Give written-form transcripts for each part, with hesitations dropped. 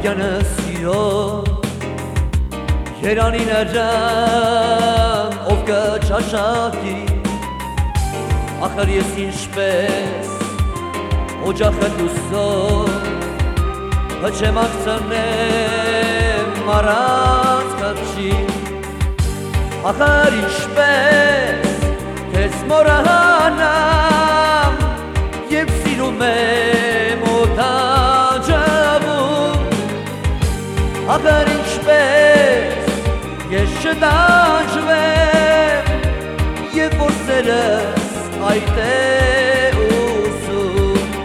Հայկյանը սիրո Երանիներան ով կճաշակի Ախր ես ինչպես օջախը լուսով Հջեմ ակցնեմ առանց կրչի Ախր ինչպես քեզ մոռանամ Երբ սիրում եմ օտաջավում Ախր ինչպես ես չտանջվեմ Երբ որ սերս այդ է ուզում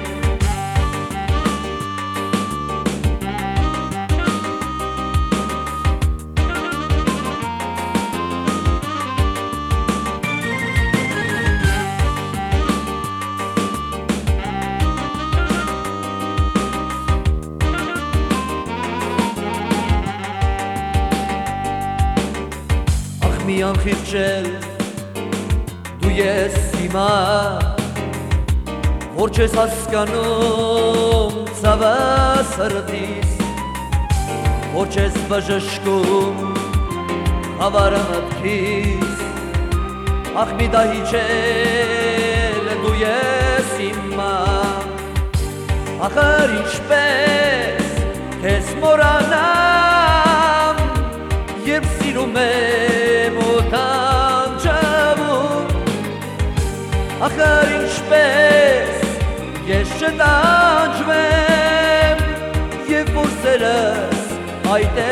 Մի անխիղճել դու ես հիմա Որ չես հասկանում ցավը սրտիս Որ չես բժշկում խավարը մտքիս Ախ մի դահիճել դու ես հիմա Ախր ինչպես քեզ մոռանամ Երբ սիրում եմ օտանջավում Ախր ինչպես ես չտանջվեմ Երբ որ սերս այդ է